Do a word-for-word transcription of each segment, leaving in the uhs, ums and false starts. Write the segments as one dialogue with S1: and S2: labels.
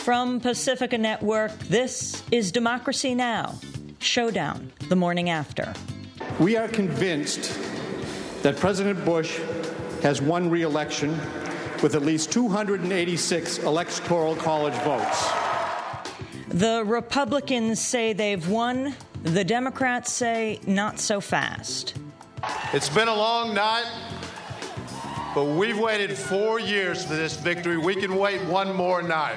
S1: From Pacifica Network, this is Democracy Now!, Showdown, the morning after.
S2: We are convinced that President Bush has won re-election with at least two hundred eighty-six Electoral College votes.
S1: The Republicans say they've won. The Democrats say not so fast.
S3: It's been a long night, but we've waited four years for this victory. We can wait one more night.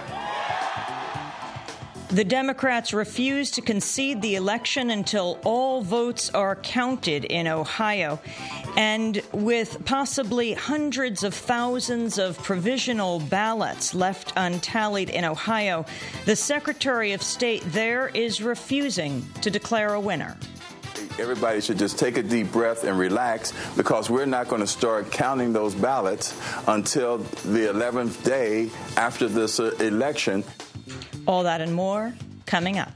S1: The Democrats refuse to concede the election until all votes are counted in Ohio. And with possibly hundreds of thousands of provisional ballots left untallied in Ohio, the Secretary of State there is refusing to declare a winner.
S4: Everybody should just take a deep breath and relax, because we're not going to start counting those ballots until the eleventh day after this uh, election.
S1: All that and more coming up.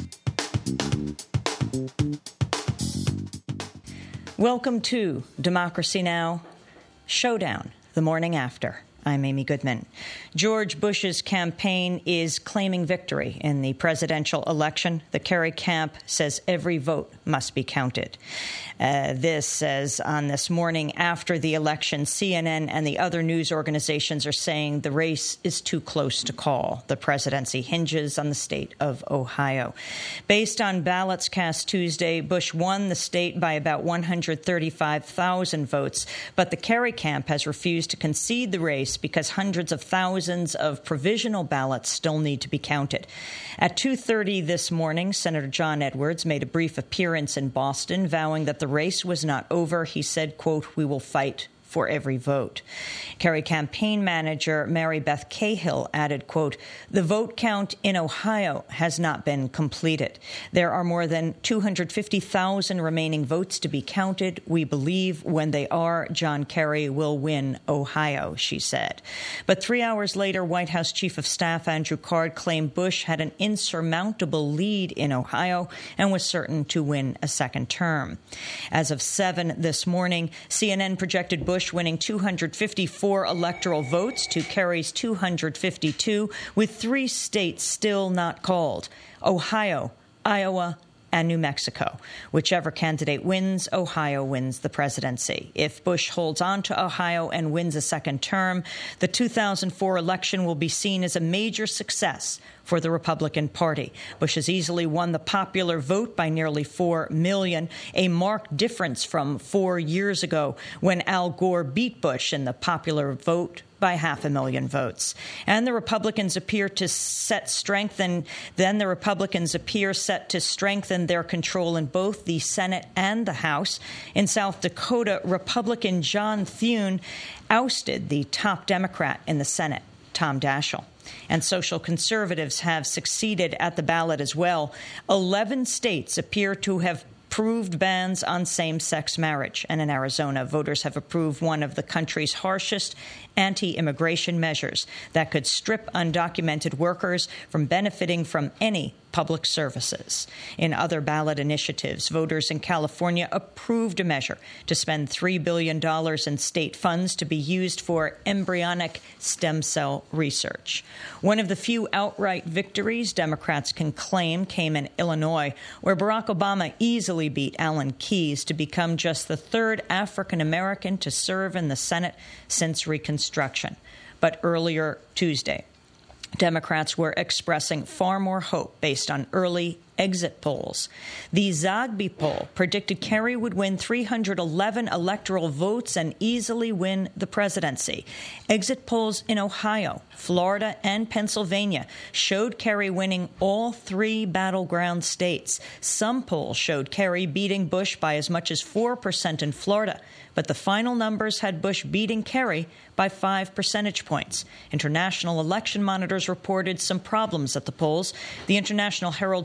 S1: Welcome to Democracy Now!, Showdown, the morning after. I'm Amy Goodman. George Bush's campaign is claiming victory in the presidential election. The Kerry camp says every vote must be counted. Uh, this says on this morning after the election, C N N and the other news organizations are saying the race is too close to call. The presidency hinges on the state of Ohio. Based on ballots cast Tuesday, Bush won the state by about one hundred thirty-five thousand votes, but the Kerry camp has refused to concede the race because hundreds of thousands of provisional ballots still need to be counted. At two thirty this morning, Senator John Edwards made a brief appearance in Boston, vowing that the race was not over. He said, quote, "We will fight for every vote." Kerry campaign manager Mary Beth Cahill added, quote, "The vote count in Ohio has not been completed. There are more than two hundred fifty thousand remaining votes to be counted. We believe when they are, John Kerry will win Ohio," she said. But three hours later, White House Chief of Staff Andrew Card claimed Bush had an insurmountable lead in Ohio and was certain to win a second term. As of seven this morning, C N N projected Bush winning two hundred fifty-four electoral votes to Kerry's two hundred fifty-two, with three states still not called: Ohio, Iowa, and New Mexico. Whichever candidate wins, Ohio wins the presidency. If Bush holds on to Ohio and wins a second term, the two thousand four election will be seen as a major success for the Republican Party. Bush has easily won the popular vote by nearly four million, a marked difference from four years ago when Al Gore beat Bush in the popular vote by half a million votes. And the Republicans appear to set strengthen, then the Republicans appear set to strengthen their control in both the Senate and the House. In South Dakota, Republican John Thune ousted the top Democrat in the Senate, Tom Daschle. And social conservatives have succeeded at the ballot as well. Eleven states appear to have approved bans on same-sex marriage. And in Arizona, voters have approved one of the country's harshest anti-immigration measures that could strip undocumented workers from benefiting from any public services. In other ballot initiatives, voters in California approved a measure to spend three billion dollars in state funds to be used for embryonic stem cell research. One of the few outright victories Democrats can claim came in Illinois, where Barack Obama easily beat Alan Keyes to become just the third African American to serve in the Senate since Reconstruction. But earlier Tuesday, Democrats were expressing far more hope based on early exit polls. The Zogby poll predicted Kerry would win three hundred eleven electoral votes and easily win the presidency. Exit polls in Ohio, Florida, and Pennsylvania showed Kerry winning all three battleground states. Some polls showed Kerry beating Bush by as much as four percent in Florida, but the final numbers had Bush beating Kerry by five percentage points. International election monitors reported some problems at the polls. The International Herald Tribune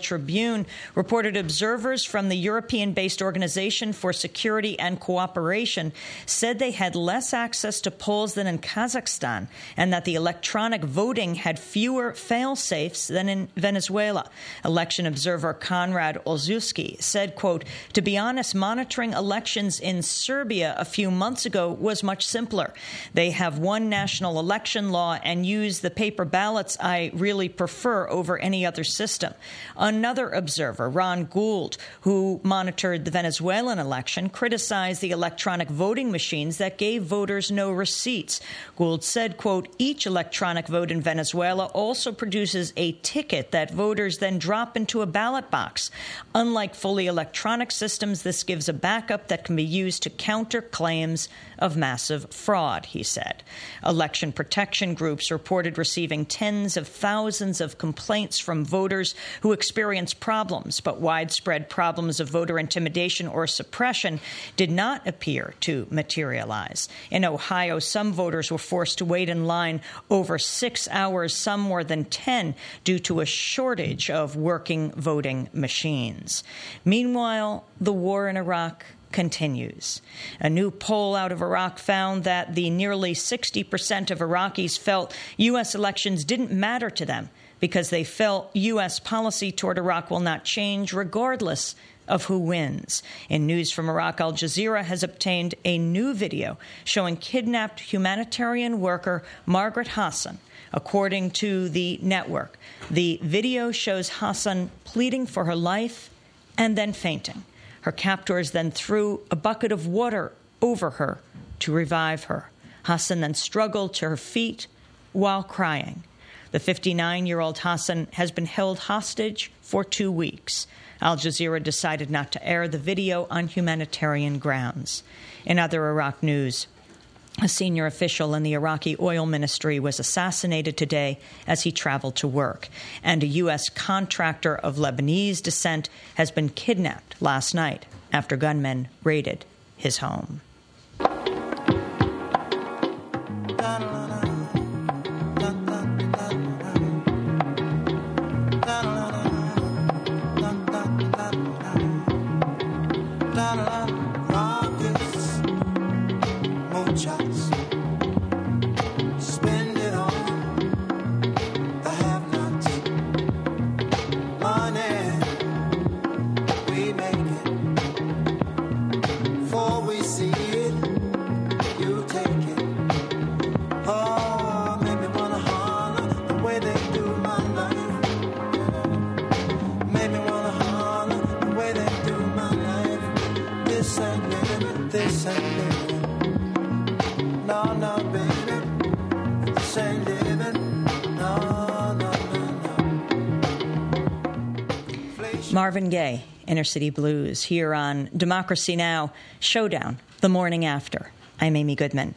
S1: afternoon reported observers from the European-based Organization for Security and Cooperation said they had less access to polls than in Kazakhstan and that the electronic voting had fewer fail-safes than in Venezuela. Election observer Konrad Olszewski said, quote, "To be honest, monitoring elections in Serbia a few months ago was much simpler. They have one national election law and use the paper ballots I really prefer over any other system." Another observer, Ron Gould, who monitored the Venezuelan election, criticized the electronic voting machines that gave voters no receipts. Gould said, quote, "Each electronic vote in Venezuela also produces a ticket that voters then drop into a ballot box. Unlike fully electronic systems, this gives a backup that can be used to counter claims of massive fraud," he said. Election protection groups reported receiving tens of thousands of complaints from voters who experienced problems, but widespread problems of voter intimidation or suppression did not appear to materialize. In Ohio, some voters were forced to wait in line over six hours, some more than ten, due to a shortage of working voting machines. Meanwhile, the war in Iraq continues. A new poll out of Iraq found that the nearly sixty percent of Iraqis felt U S elections didn't matter to them because they felt U S policy toward Iraq will not change regardless of who wins. In news from Iraq, Al Jazeera has obtained a new video showing kidnapped humanitarian worker Margaret Hassan. According to the network, the video shows Hassan pleading for her life and then fainting. Her captors then threw a bucket of water over her to revive her. Hassan then struggled to her feet while crying. The fifty-nine-year-old Hassan has been held hostage for two weeks. Al Jazeera decided not to air the video on humanitarian grounds. In other Iraq news, a senior official in the Iraqi oil ministry was assassinated today as he traveled to work. And a U S contractor of Lebanese descent has been kidnapped last night after gunmen raided his home. Marvin Gaye, Inner City Blues, here on Democracy Now! Showdown, the morning after. I'm Amy Goodman.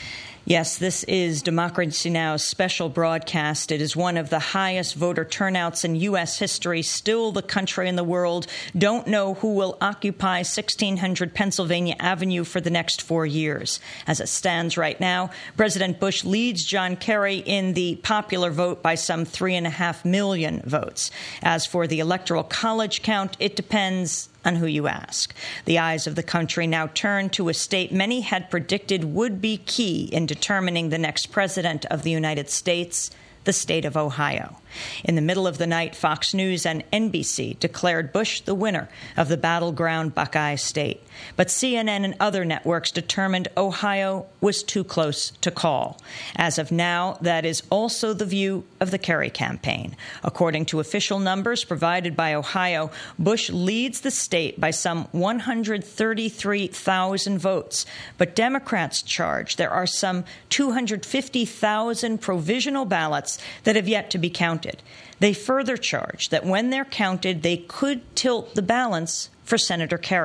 S1: Yes, this is Democracy Now!'s special broadcast. It is one of the highest voter turnouts in U S history. Still, the country and the world don't know who will occupy sixteen hundred Pennsylvania Avenue for the next four years. As it stands right now, President Bush leads John Kerry in the popular vote by some three and a half million votes. As for the Electoral College count, it depends on who you ask. The eyes of the country now turn to a state many had predicted would be key in determining the next president of the United States, the state of Ohio. In the middle of the night, Fox News and N B C declared Bush the winner of the battleground Buckeye State. But C N N and other networks determined Ohio was too close to call. As of now, that is also the view of the Kerry campaign. According to official numbers provided by Ohio, Bush leads the state by some one hundred thirty-three thousand votes. But Democrats charge there are some two hundred fifty thousand provisional ballots that have yet to be counted. They further charge that when they're counted, they could tilt the balance for Senator Kerry.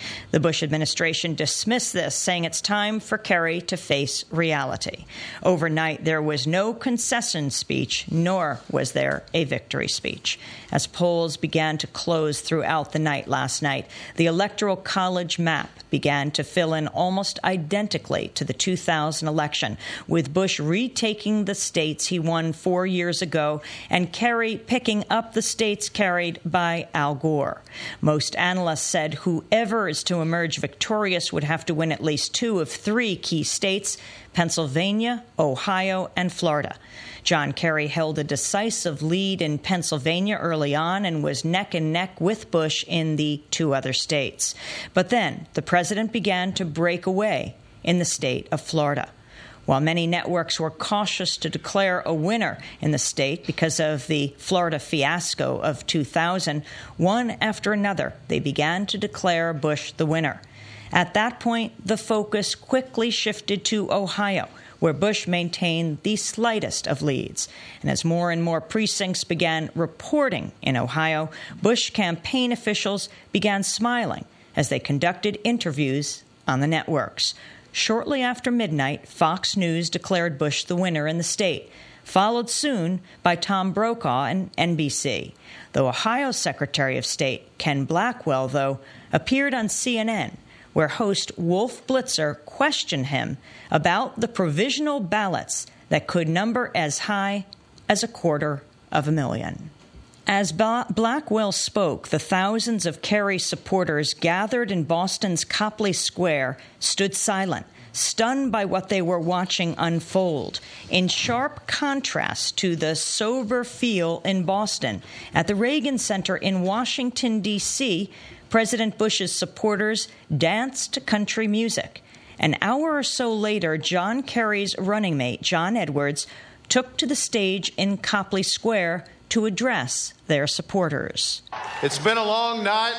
S1: The Bush administration dismissed this, saying it's time for Kerry to face reality. Overnight, there was no concession speech, nor was there a victory speech. As polls began to close throughout the night last night, the Electoral College map began to fill in almost identically to the two thousand election, with Bush retaking the states he won four years ago and Kerry picking up the states carried by Al Gore. Most analysts said whoever is to emerge victorious would have to win at least two of three key states, Pennsylvania, Ohio, and Florida. John Kerry held a decisive lead in Pennsylvania early on and was neck and neck with Bush in the two other states. But then the president began to break away in the state of Florida. While many networks were cautious to declare a winner in the state because of the Florida fiasco of two thousand, one after another, they began to declare Bush the winner. At that point, the focus quickly shifted to Ohio, where Bush maintained the slightest of leads. And as more and more precincts began reporting in Ohio, Bush campaign officials began smiling as they conducted interviews on the networks. Shortly after midnight, Fox News declared Bush the winner in the state, followed soon by Tom Brokaw and N B C. The Ohio Secretary of State, Ken Blackwell, though, appeared on C N N, where host Wolf Blitzer questioned him about the provisional ballots that could number as high as a quarter of a million. As ba- Blackwell spoke, the thousands of Kerry supporters gathered in Boston's Copley Square stood silent, stunned by what they were watching unfold, in sharp contrast to the sober feel in Boston. At the Reagan Center in Washington, D C, President Bush's supporters danced to country music. An hour or so later, John Kerry's running mate, John Edwards, took to the stage in Copley Square to address their supporters.
S3: It's been a long night,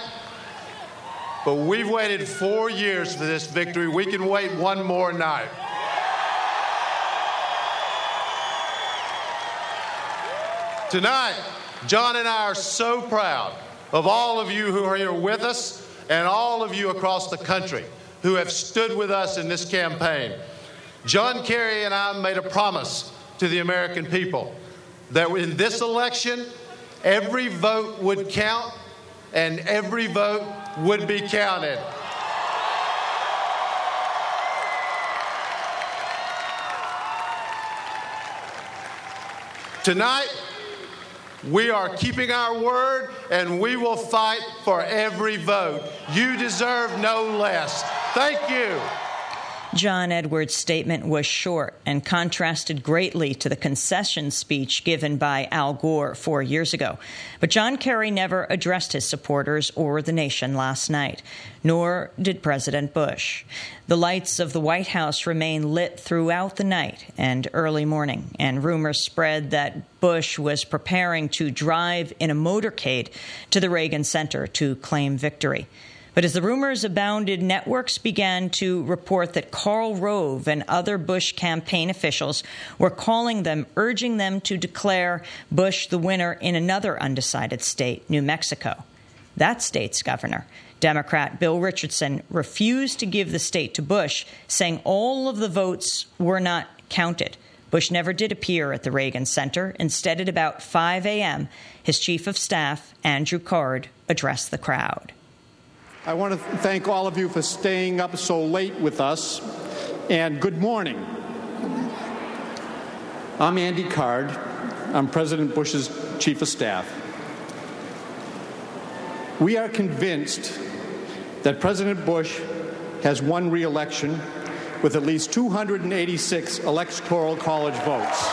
S3: but we've waited four years for this victory. We can wait one more night. Tonight, John and I are so proud of all of you who are here with us and all of you across the country who have stood with us in this campaign. John Kerry and I made a promise to the American people that in this election, every vote would count and every vote would be counted. Tonight, we are keeping our word, and we will fight for every vote. You deserve no less. Thank you.
S1: John Edwards' statement was short and contrasted greatly to the concession speech given by Al Gore four years ago. But John Kerry never addressed his supporters or the nation last night, nor did President Bush. The lights of the White House remained lit throughout the night and early morning, and rumors spread that Bush was preparing to drive in a motorcade to the Reagan Center to claim victory. But as the rumors abounded, networks began to report that Karl Rove and other Bush campaign officials were calling them, urging them to declare Bush the winner in another undecided state, New Mexico. That state's governor, Democrat Bill Richardson, refused to give the state to Bush, saying all of the votes were not counted. Bush never did appear at the Reagan Center. Instead, at about five a.m., his chief of staff, Andrew Card, addressed the crowd.
S2: I want to thank all of you for staying up so late with us, and good morning. I'm Andy Card. I'm President Bush's Chief of Staff. We are convinced that President Bush has won re-election with at least two hundred eighty-six Electoral College votes.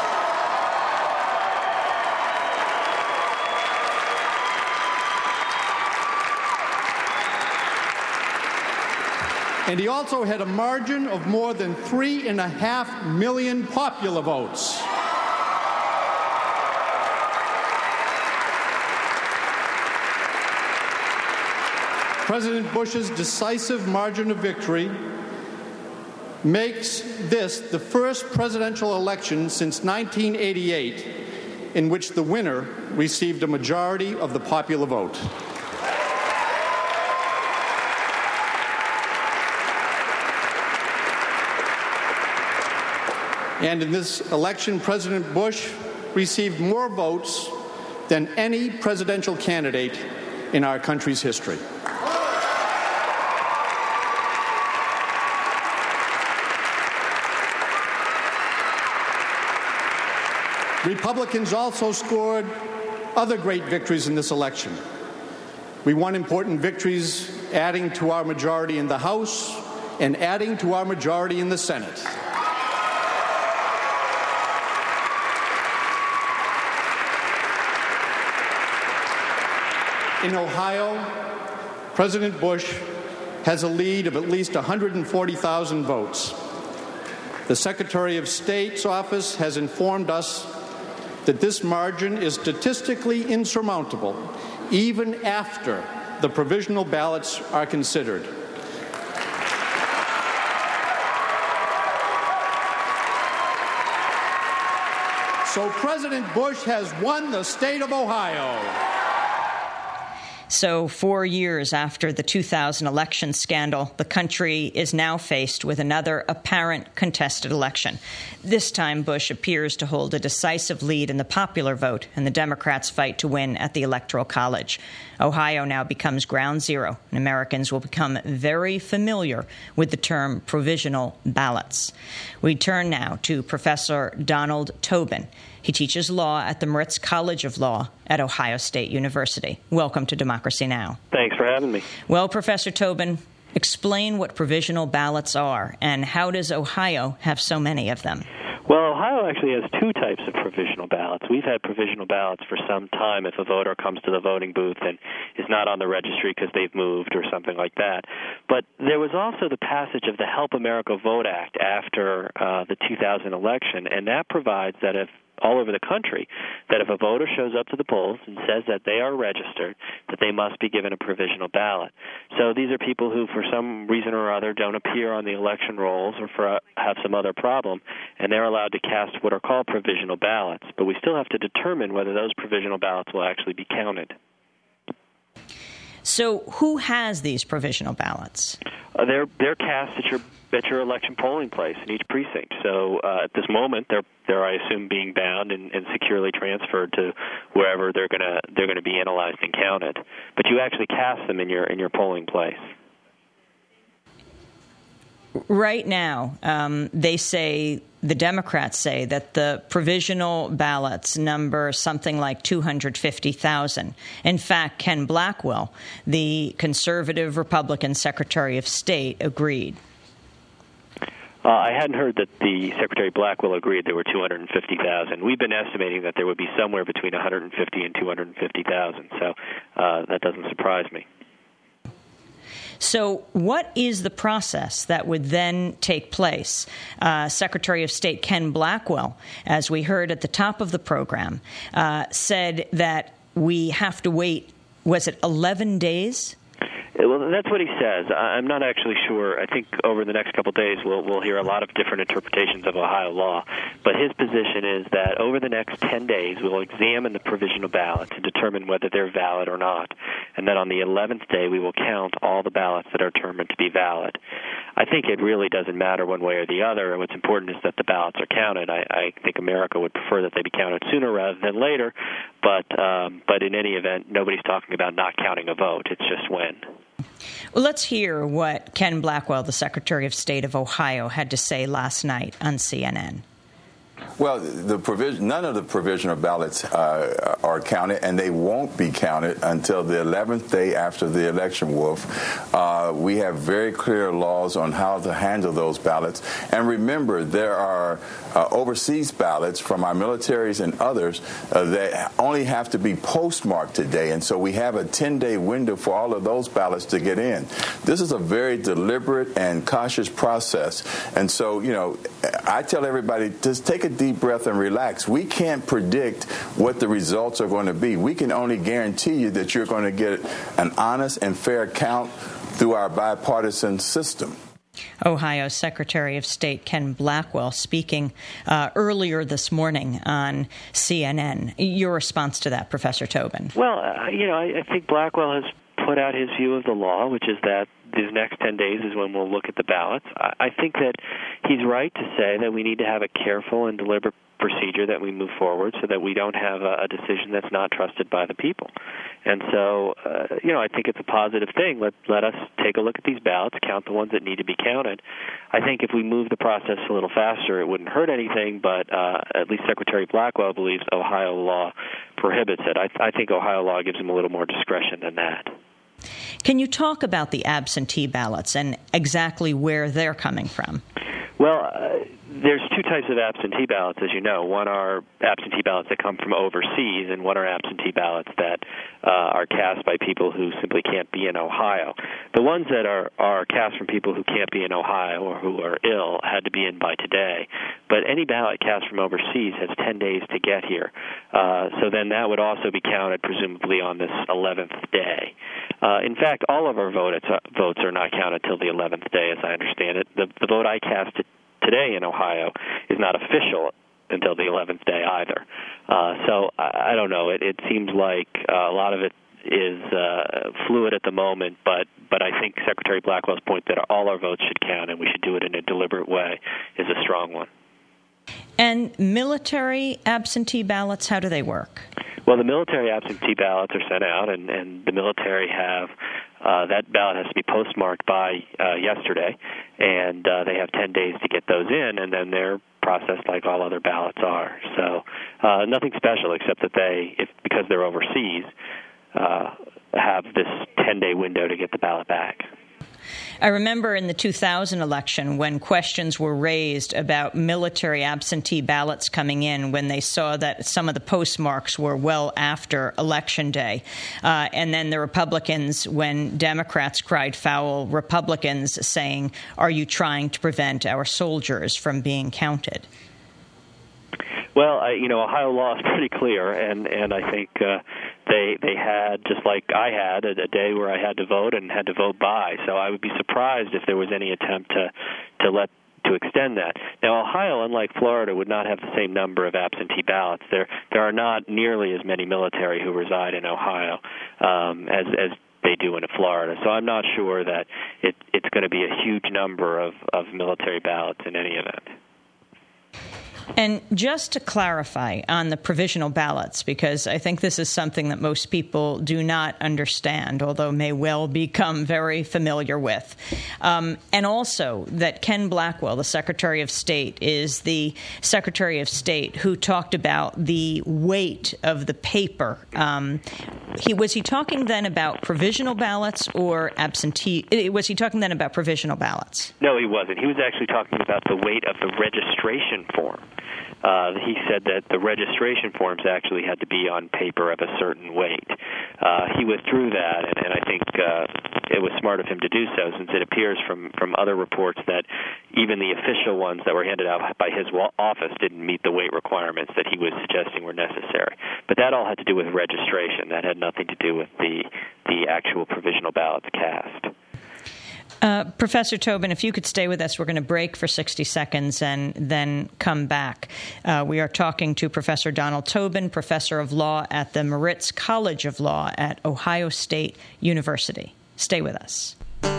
S2: And he also had a margin of more than three and a half million popular votes. President Bush's decisive margin of victory makes this the first presidential election since nineteen eighty-eight in which the winner received a majority of the popular vote. And in this election, President Bush received more votes than any presidential candidate in our country's history. Republicans also scored other great victories in this election. We won important victories adding to our majority in the House and adding to our majority in the Senate. In Ohio, President Bush has a lead of at least one hundred forty thousand votes. The Secretary of State's office has informed us that this margin is statistically insurmountable, even after the provisional ballots are considered. So President Bush has won the state of Ohio.
S1: So four years after the two thousand election scandal, the country is now faced with another apparent contested election. This time, Bush appears to hold a decisive lead in the popular vote, and the Democrats fight to win at the Electoral College. Ohio now becomes ground zero, and Americans will become very familiar with the term provisional ballots. We turn now to Professor Donald Tobin. He teaches law at the Moritz College of Law at Ohio State University. Welcome to Democracy Now!
S5: Thanks for having me.
S1: Well, Professor Tobin, explain what provisional ballots are, and how does Ohio have so many of them?
S5: Well, Ohio actually has two types of provisional ballots. We've had provisional ballots for some time if a voter comes to the voting booth and is not on the registry because they've moved or something like that. But there was also the passage of the Help America Vote Act after uh, the two thousand election, and that provides that if all over the country, that if a voter shows up to the polls and says that they are registered, that they must be given a provisional ballot. So these are people who, for some reason or other, don't appear on the election rolls or for, uh, have some other problem, and they're allowed to cast what are called provisional ballots. But we still have to determine whether those provisional ballots will actually be counted.
S1: So who has these provisional ballots?
S5: Uh, they're they're cast at your at your election polling place in each precinct. So uh, at this moment, they're they're I assume being bound and, and securely transferred to wherever they're gonna they're gonna be analyzed and counted. But you actually cast them in your in your polling place.
S1: Right now, um, they say, the Democrats say, that the provisional ballots number something like two hundred fifty thousand. In fact, Ken Blackwell, the conservative Republican Secretary of State, agreed.
S5: Uh, I hadn't heard that the Secretary Blackwell agreed there were two hundred fifty thousand. We've been estimating that there would be somewhere between one hundred fifty and two hundred fifty thousand, so uh, that doesn't surprise me.
S1: So what is the process that would then take place? Uh, Secretary of State Ken Blackwell, as we heard at the top of the program, uh, said that we have to wait, was it eleven days?
S5: Well, that's what he says. I'm not actually sure. I think over the next couple of days we'll we'll hear a lot of different interpretations of Ohio law. But his position is that over the next ten days we'll examine the provisional ballot to determine whether they're valid or not. And then on the eleventh day we will count all the ballots that are determined to be valid. I think it really doesn't matter one way or the other. What's important is that the ballots are counted. I, I think America would prefer that they be counted sooner rather than later. But um, but in any event, nobody's talking about not counting a vote. It's just when.
S1: Well, let's hear what Ken Blackwell, the Secretary of State of Ohio, had to say last night on C N N.
S4: Well, the provision, none of the provisional ballots uh, are counted, and they won't be counted until the eleventh day after the election, Wolf. Uh, we have very clear laws on how to handle those ballots. And remember, there are uh, overseas ballots from our militaries and others uh, that only have to be postmarked today. And so we have a ten-day window for all of those ballots to get in. This is a very deliberate and cautious process. And so, you know, I tell everybody, just take a deep breath and relax. We can't predict what the results are going to be. We can only guarantee you that you're going to get an honest and fair count through our bipartisan system.
S1: Ohio Secretary of State Ken Blackwell speaking uh, earlier this morning on C N N. Your response to that, Professor Tobin?
S5: Well, uh, you know, I, I think Blackwell has put out his view of the law, which is that these next ten days is when we'll look at the ballots. I, I think that he's right to say that we need to have a careful and deliberate procedure that we move forward so that we don't have a, a decision that's not trusted by the people. And so, uh, you know, I think it's a positive thing. Let, let us take a look at these ballots, count the ones that need to be counted. I think if we move the process a little faster, it wouldn't hurt anything, but uh, at least Secretary Blackwell believes Ohio law prohibits it. I, I think Ohio law gives him a little more discretion than that.
S1: Can you talk about the absentee ballots and exactly where they're coming from?
S5: Well, uh, there's two types of absentee ballots, as you know. One are absentee ballots that come from overseas, and one are absentee ballots that uh, are cast by people who simply can't be in Ohio. The ones that are, are cast from people who can't be in Ohio or who are ill had to be in by today. But any ballot cast from overseas has ten days to get here. Uh, so then that would also be counted, presumably, on this eleventh day. Uh, in fact, all of our votes, uh, votes are not counted till the eleventh day, as I understand it. The, the vote I cast today in Ohio is not official until the eleventh day either. Uh, so I, I don't know. It, it seems like uh, a lot of it is uh, fluid at the moment, but, but I think Secretary Blackwell's point that all our votes should count and we should do it in a deliberate way is a strong one.
S1: And military absentee ballots, how do they work?
S5: Well, the military absentee ballots are sent out, and, and the military have uh, that ballot has to be postmarked by uh, yesterday, and uh, they have ten days to get those in, and then they're processed like all other ballots are. So uh, nothing special except that they, if because they're overseas, uh, have this ten-day window to get the ballot back.
S1: I remember in the two thousand election when questions were raised about military absentee ballots coming in when they saw that some of the postmarks were well after Election Day. Uh, and then the Republicans, when Democrats cried foul, Republicans saying, are you trying to prevent our soldiers from being counted?
S5: Well, I, you know, Ohio law is pretty clear, and, and I think uh, they they had, just like I had, a, a day where I had to vote and had to vote by. So I would be surprised if there was any attempt to to let to extend that. Now, Ohio, unlike Florida, would not have the same number of absentee ballots. There there are not nearly as many military who reside in Ohio um, as as they do in Florida. So I'm not sure that it, it's going to be a huge number of, of military ballots in any event.
S1: And just to clarify on the provisional ballots, because I think this is something that most people do not understand, although may well become very familiar with. Um, and also that Ken Blackwell, the Secretary of State, is the Secretary of State who talked about the weight of the paper. Um, he was he talking then about provisional ballots or absentee? Was he talking then about provisional ballots?
S5: No, he wasn't. He was actually talking about the weight of the registration form. Uh, he said that the registration forms actually had to be on paper of a certain weight. Uh, he withdrew that, and, and I think uh, it was smart of him to do so, since it appears from, from other reports that even the official ones that were handed out by his office didn't meet the weight requirements that he was suggesting were necessary. But that all had to do with registration. That had nothing to do with the, the actual provisional ballots cast.
S1: Uh, Professor Tobin, if you could stay with us, we're going to break for sixty seconds and then come back. Uh, we are talking to Professor Donald Tobin, Professor of Law at the Moritz College of Law at Ohio State University. Stay with us.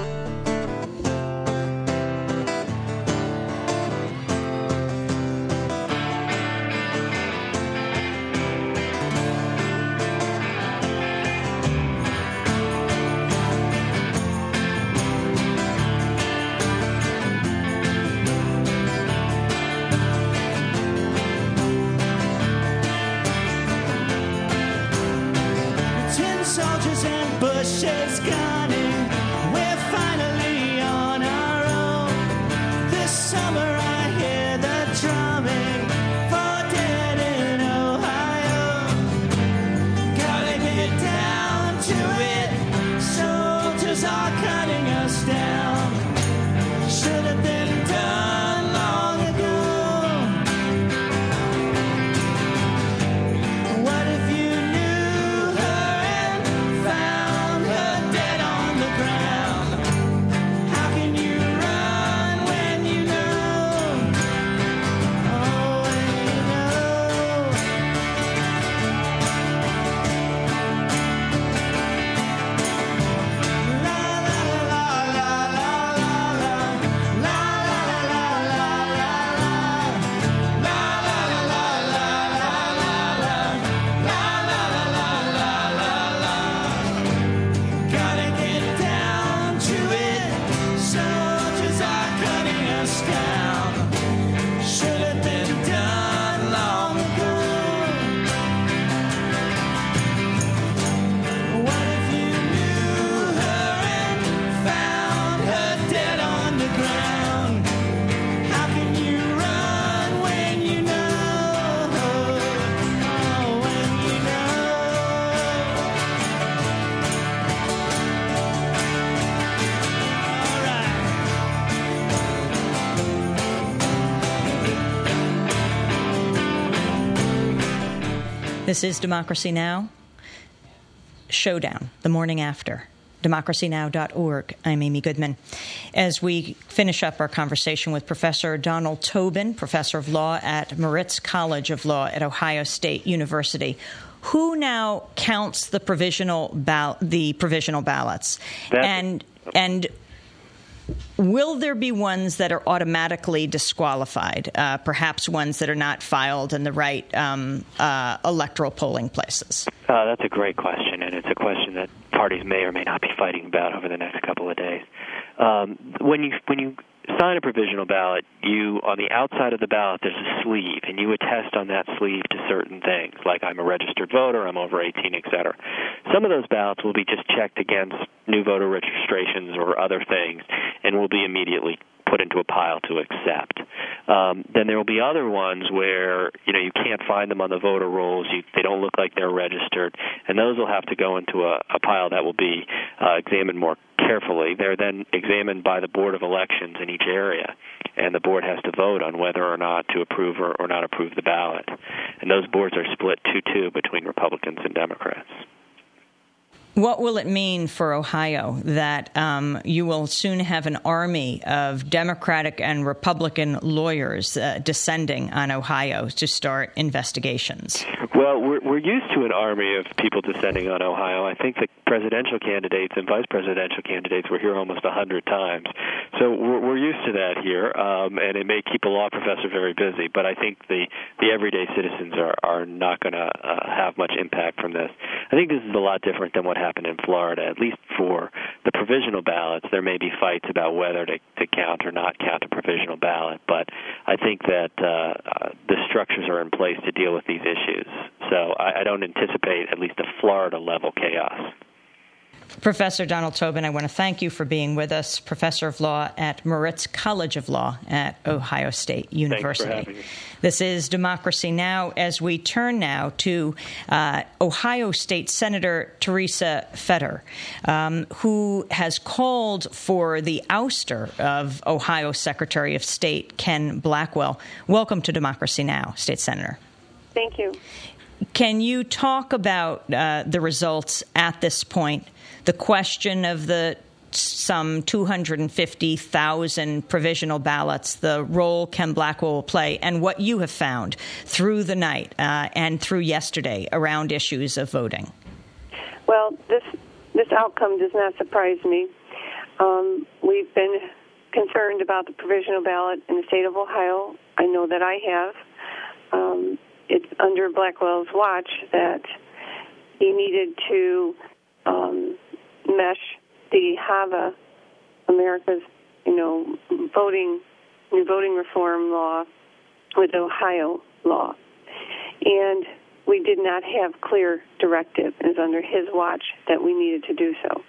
S6: Soldiers and bushes gunning, we're finally on our own. This summer I hear the drumming for dead in Ohio. Gotta get down to it, soldiers are cutting us down. Should have been done long ago. What if you knew her and found her dead on
S1: This is Democracy Now! Showdown, the morning after. democracy now dot org. I'm Amy Goodman. As we finish up our conversation with Professor Donald Tobin, professor of law at Moritz College of Law at Ohio State University, who now counts the provisional ball- the provisional ballots,
S5: That's-
S1: and and. Will there be ones that are automatically disqualified, uh, perhaps ones that are not filed in the right um, uh, electoral polling places?
S5: Uh, that's a great question, and it's a question that parties may or may not be fighting about over the next couple of days. Um, when you when you sign a provisional ballot, you on the outside of the ballot there's a sleeve, and you attest on that sleeve to certain things, like I'm a registered voter, I'm over eighteen, et cetera. Some of those ballots will be just checked against new voter registrations or other things, and will be immediately put into a pile to accept. Um, then there will be other ones where you know you can't find them on the voter rolls. You, they don't look like they're registered, and those will have to go into a, a pile that will be uh, examined more carefully. They're then examined by the Board of Elections in each area, and the board has to vote on whether or not to approve or, or not approve the ballot. And those boards are split two two between Republicans and Democrats.
S1: What will it mean for Ohio that um, you will soon have an army of Democratic and Republican lawyers uh, descending on Ohio to start investigations?
S5: Well, we're, we're used to an army of people descending on Ohio. I think the presidential candidates and vice presidential candidates were here almost a hundred times. So we're, we're used to that here, um, and it may keep a law professor very busy. But I think the, the everyday citizens are, are not going to uh, have much impact from this. I think this is a lot different than what happened in Florida. At least for the provisional ballots, there may be fights about whether to, to count or not count a provisional ballot. But I think that uh, uh, the structures are in place to deal with these issues. So I, I don't anticipate at least a Florida-level chaos.
S1: Professor Donald Tobin, I want to thank you for being with us, professor of law at Moritz College of Law at Ohio State University.
S5: Thanks for having me.
S1: This is Democracy Now! As we turn now to uh, Ohio State Senator Teresa Fetter, um, who has called for the ouster of Ohio Secretary of State Ken Blackwell. Welcome to Democracy Now!, State Senator.
S7: Thank you.
S1: Can you talk about uh, the results at this point? The question of the some two hundred fifty thousand provisional ballots, the role Ken Blackwell will play, and what you have found through the night uh, and through yesterday around issues of voting.
S7: Well, this this outcome does not surprise me. Um, we've been concerned about the provisional ballot in the state of Ohio. I know that I have. Um, it's under Blackwell's watch that he needed to um, mesh the HAVA, America's, you know, voting, new voting reform law, with Ohio law. And we did not have clear directive. It was under his watch that we needed to do so.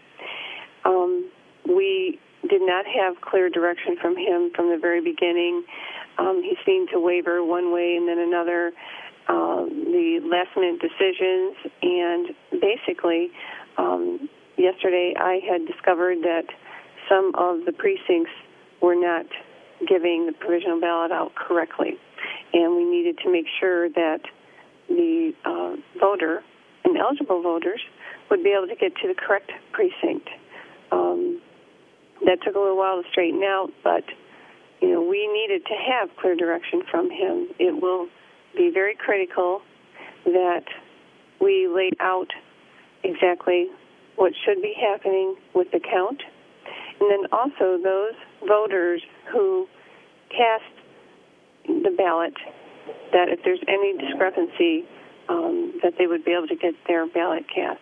S7: Um, we did not have clear direction from him from the very beginning. Um, he seemed to waver one way and then another. Uh, the last-minute decisions, and basically, um, yesterday I had discovered that some of the precincts were not giving the provisional ballot out correctly, and we needed to make sure that the uh, voter and eligible voters would be able to get to the correct precinct. Um, that took a little while to straighten out, but you know we needed to have clear direction from him. It will be very critical that we lay out exactly what should be happening with the count, and then also those voters who cast the ballot, that if there's any discrepancy, um, that they would be able to get their ballot cast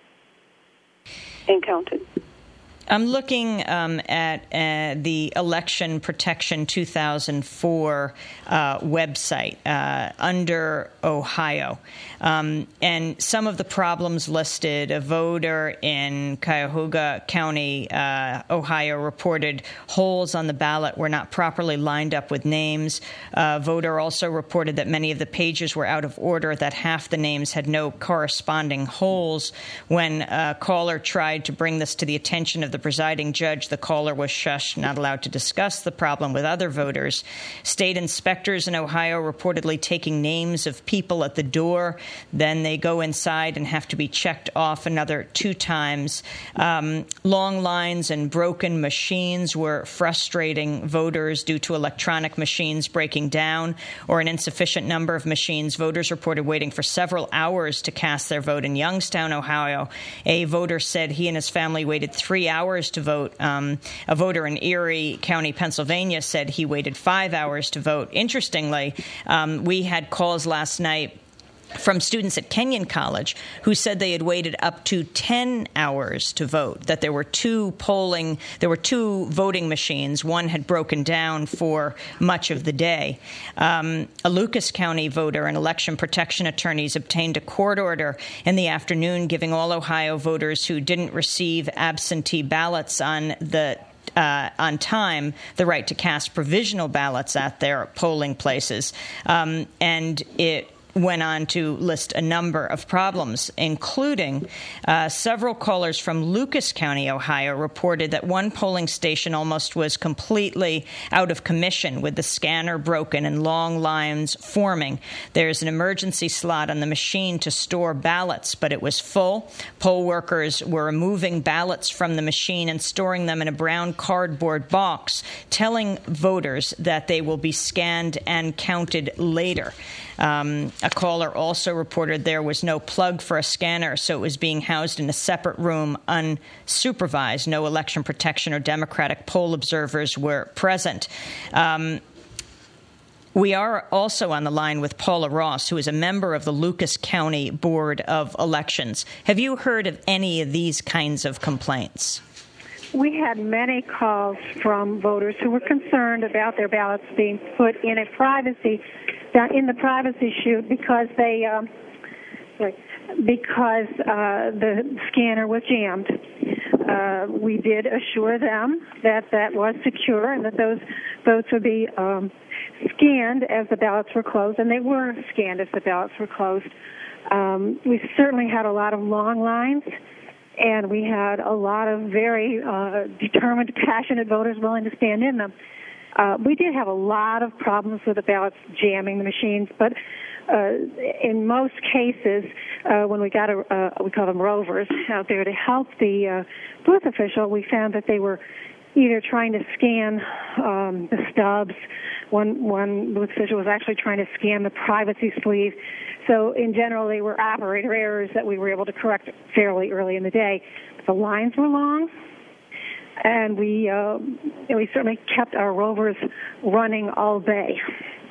S7: and counted.
S1: I'm looking um, at uh, the Election Protection two thousand four uh, website uh, under Ohio. Um, and some of the problems listed, a voter in Cuyahoga County, uh, Ohio, reported holes on the ballot were not properly lined up with names. A voter also reported that many of the pages were out of order, that half the names had no corresponding holes. When a caller tried to bring this to the attention of the presiding judge. The caller was shushed, not allowed to discuss the problem with other voters. State inspectors in Ohio reportedly taking names of people at the door. Then they go inside and have to be checked off another two times. Um, long lines and broken machines were frustrating voters due to electronic machines breaking down or an insufficient number of machines. Voters reported waiting for several hours to cast their vote. In Youngstown, Ohio, a voter said he and his family waited three hours to vote. Um, a voter in Erie County, Pennsylvania, said he waited five hours to vote. Interestingly, um, we had calls last night from students at Kenyon College who said they had waited up to ten hours to vote, that there were two polling, there were two voting machines. One had broken down for much of the day. Um, a Lucas County voter and election protection attorneys obtained a court order in the afternoon giving all Ohio voters who didn't receive absentee ballots on the Uh, on time, the right to cast provisional ballots at their polling places. Um, and it went on to list a number of problems, including uh, several callers from Lucas County, Ohio, reported that one polling station almost was completely out of commission with the scanner broken and long lines forming. There's an emergency slot on the machine to store ballots, but it was full. Poll workers were removing ballots from the machine and storing them in a brown cardboard box, telling voters that they will be scanned and counted later. Um, a caller also reported there was no plug for a scanner, so it was being housed in a separate room, unsupervised. No election protection or Democratic poll observers were present. Um, we are also on the line with Paula Ross, who is a member of the Lucas County Board of Elections. Have you heard of any of these kinds of complaints?
S8: We had many calls from voters who were concerned about their ballots being put in a privacy, in the privacy chute because they, um, because uh, the scanner was jammed. Uh, we did assure them that that was secure and that those votes would be um, scanned as the ballots were closed, and they were scanned as the ballots were closed. Um, we certainly had a lot of long lines. And we had a lot of very uh, determined, passionate voters willing to stand in them. Uh, we did have a lot of problems with the ballots jamming the machines, but uh, in most cases, uh, when we got a, uh, we call them rovers out there to help the uh, booth official, we found that they were either trying to scan um, the stubs. One one booth official was actually trying to scan the privacy sleeve. So in general, they were operator errors that we were able to correct fairly early in the day. The lines were long, and we uh, and we certainly kept our rovers running all day.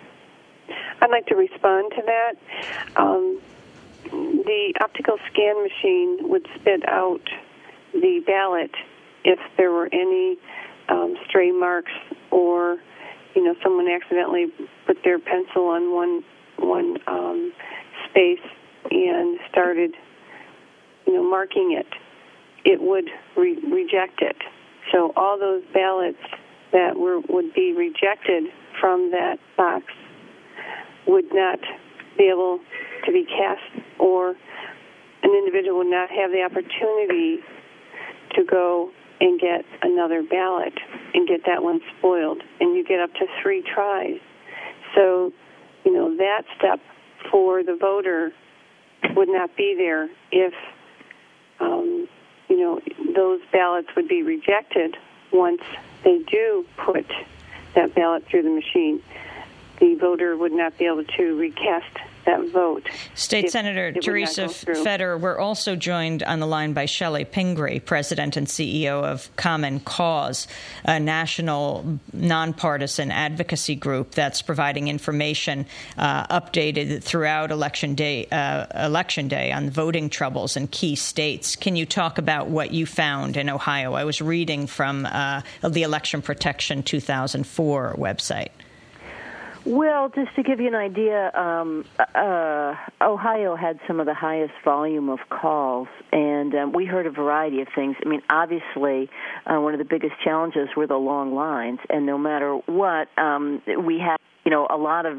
S7: I'd like to respond to that. Um, the optical scan machine would spit out the ballot if there were any um, stray marks, or you know, someone accidentally put their pencil on one one um, space and started, you know, marking it. It would re- reject it. So all those ballots that were would be rejected from that box would not be able to be cast, or an individual would not have the opportunity to go and get another ballot and get that one spoiled. And you get up to three tries. So, you know, that step for the voter would not be there if, um, you know, those ballots would be rejected once they do put that ballot through the machine. The voter would not be able to recast that vote.
S1: State Senator Teresa Feder, we're also joined on the line by Shelley Pingree, President and C E O of Common Cause, a national nonpartisan advocacy group that's providing information uh, updated throughout election day, uh, election day on voting troubles in key states. Can you talk about what you found in Ohio? I was reading from uh, the Election Protection two thousand four website.
S9: Well, just to give you an idea, um, uh, Ohio had some of the highest volume of calls, and um, we heard a variety of things. I mean, obviously, uh, one of the biggest challenges were the long lines, and no matter what, um, we had, you know, a lot of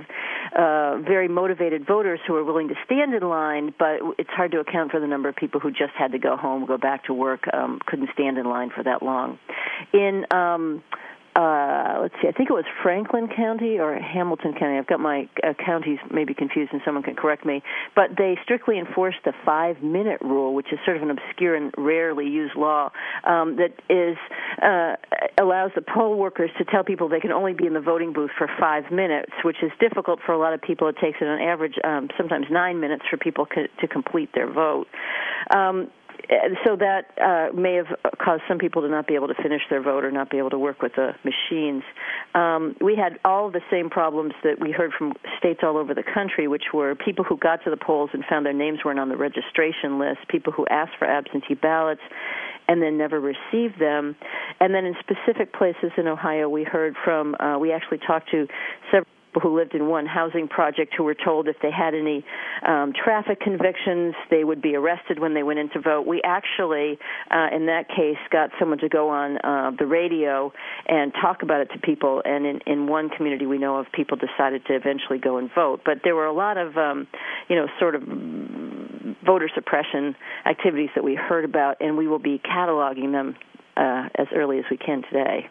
S9: uh, very motivated voters who are willing to stand in line, but it's hard to account for the number of people who just had to go home, go back to work, um, couldn't stand in line for that long. In um, Uh, let's see, I think it was Franklin County or Hamilton County. I've got my uh, counties maybe confused and someone can correct me. But they strictly enforced the five-minute rule, which is sort of an obscure and rarely used law um, that is uh, allows the poll workers to tell people they can only be in the voting booth for five minutes, which is difficult for a lot of people. It takes on average um, sometimes nine minutes for people co- to complete their vote. Um, So that uh, may have caused some people to not be able to finish their vote or not be able to work with the machines. Um, we had all of the same problems that we heard from states all over the country, which were people who got to the polls and found their names weren't on the registration list, people who asked for absentee ballots and then never received them. And then in specific places in Ohio, we heard from, uh, we actually talked to several people who lived in one housing project who were told if they had any um, traffic convictions, they would be arrested when they went in to vote. We actually, uh, in that case, got someone to go on uh, the radio and talk about it to people, and in, in one community we know of, people decided to eventually go and vote. But there were a lot of, um, you know, sort of voter suppression activities that we heard about, and we will be cataloging them uh, as early as we can today.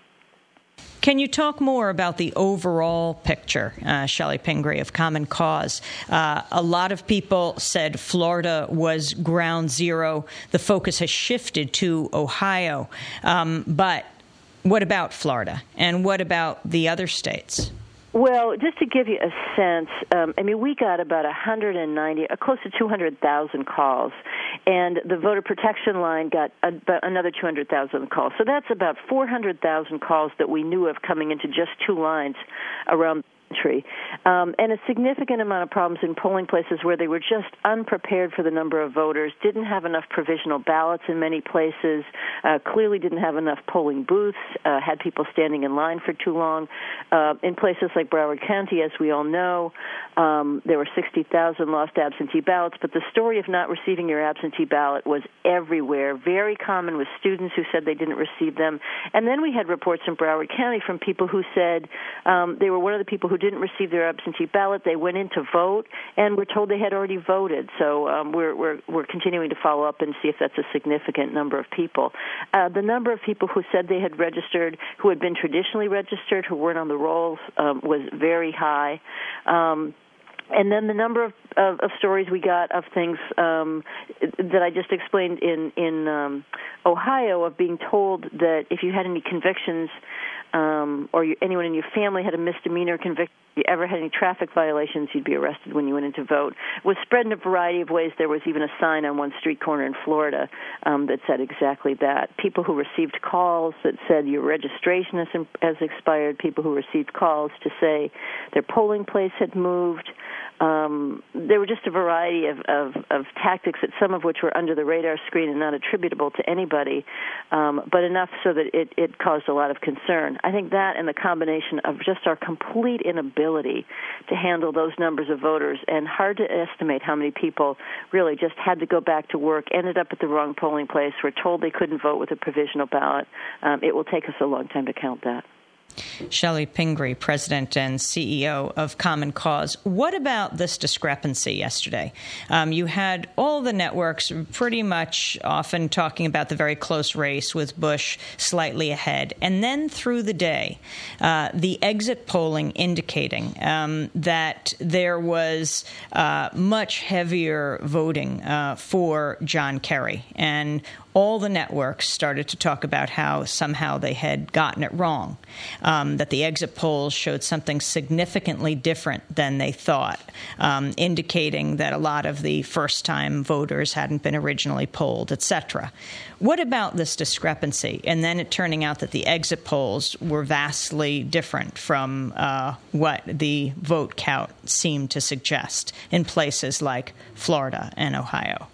S1: Can you talk more about the overall picture, uh, Shelley Pingree of Common Cause? Uh, a lot of people said Florida was ground zero. The focus has shifted to Ohio. Um, but what about Florida? And what about the other states?
S9: Well, just to give you a sense, um, I mean, we got about one hundred ninety, uh, close to two hundred thousand calls, and the voter protection line got about another two hundred thousand calls. So that's about four hundred thousand calls that we knew of coming into just two lines around country, um, and a significant amount of problems in polling places where they were just unprepared for the number of voters, didn't have enough provisional ballots in many places, uh, clearly didn't have enough polling booths, uh, had people standing in line for too long. Uh, in places like Broward County, as we all know, um, there were sixty thousand lost absentee ballots, but the story of not receiving your absentee ballot was everywhere, very common with students who said they didn't receive them. And then we had reports in Broward County from people who said um, they were one of the people who didn't receive their absentee ballot. They went in to vote and were told they had already voted. So um, we're, we're we're continuing to follow up and see if that's a significant number of people. Uh, the number of people who said they had registered, who had been traditionally registered, who weren't on the rolls, um, was very high. Um, And then the number of, of, of stories we got of things um, that I just explained in, in um, Ohio, of being told that if you had any convictions um, or you, anyone in your family had a misdemeanor conviction, if you ever had any traffic violations, you'd be arrested when you went in to vote. It was spread in a variety of ways. There was even a sign on one street corner in Florida um, that said exactly that. People who received calls that said your registration has, has expired, people who received calls to say their polling place had moved. Um, there were just a variety of, of, of tactics, that some of which were under the radar screen and not attributable to anybody, um, but enough so that it, it caused a lot of concern. I think that and the combination of just our complete inability to handle those numbers of voters, and hard to estimate how many people really just had to go back to work, ended up at the wrong polling place, were told they couldn't vote with a provisional ballot. Um, it will take us a long time to count that.
S1: Shelley Pingree, President and C E O of Common Cause. What about this discrepancy yesterday? Um, you had all the networks pretty much often talking about the very close race with Bush slightly ahead. And then through the day, uh, the exit polling indicating um, that there was uh, much heavier voting uh, for John Kerry. And all the networks started to talk about how somehow they had gotten it wrong, um, that the exit polls showed something significantly different than they thought, um, indicating that a lot of the first-time voters hadn't been originally polled, et cetera. What about this discrepancy? And then it turning out that the exit polls were vastly different from uh, what the vote count seemed to suggest in places like Florida and Ohio.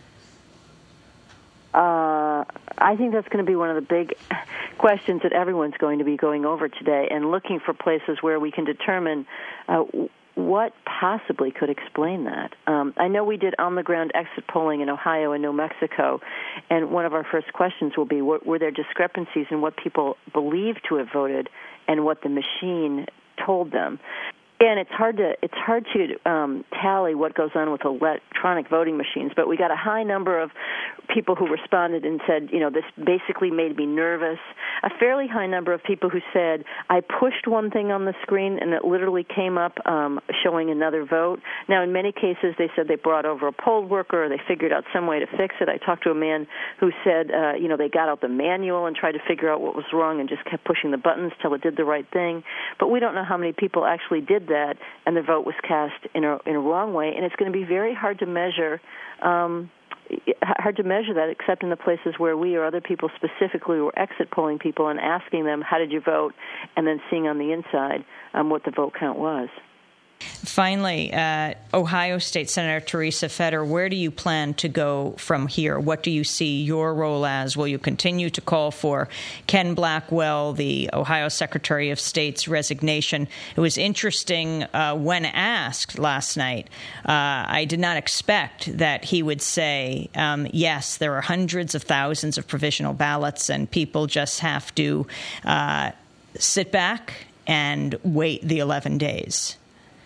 S9: Uh, I think that's going to be one of the big questions that everyone's going to be going over today, and looking for places where we can determine uh, what possibly could explain that. Um, I know we did on-the-ground exit polling in Ohio and New Mexico, and one of our first questions will be, were, were there discrepancies in what people believed to have voted and what the machine told them? Yeah, and it's hard to it's hard to um, tally what goes on with electronic voting machines. But we got a high number of people who responded and said, you know, this basically made me nervous. A fairly high number of people who said, I pushed one thing on the screen and it literally came up um, showing another vote. Now, in many cases, they said they brought over a poll worker or they figured out some way to fix it. I talked to a man who said, uh, you know, they got out the manual and tried to figure out what was wrong and just kept pushing the buttons till it did the right thing. But we don't know how many people actually did that and the vote was cast in a, in a wrong way. And it's going to be very hard to measure um, hard to measure that, except in the places where we or other people specifically were exit polling people and asking them, how did you vote, and then seeing on the inside um, what the vote count was.
S1: Finally, uh, Ohio State Senator Teresa Feder, where do you plan to go from here? What do you see your role as? Will you continue to call for Ken Blackwell, the Ohio Secretary of State's resignation? It was interesting uh, when asked last night. Uh, I did not expect that he would say, um, yes, there are hundreds of thousands of provisional ballots and people just have to uh, sit back and wait the eleven days.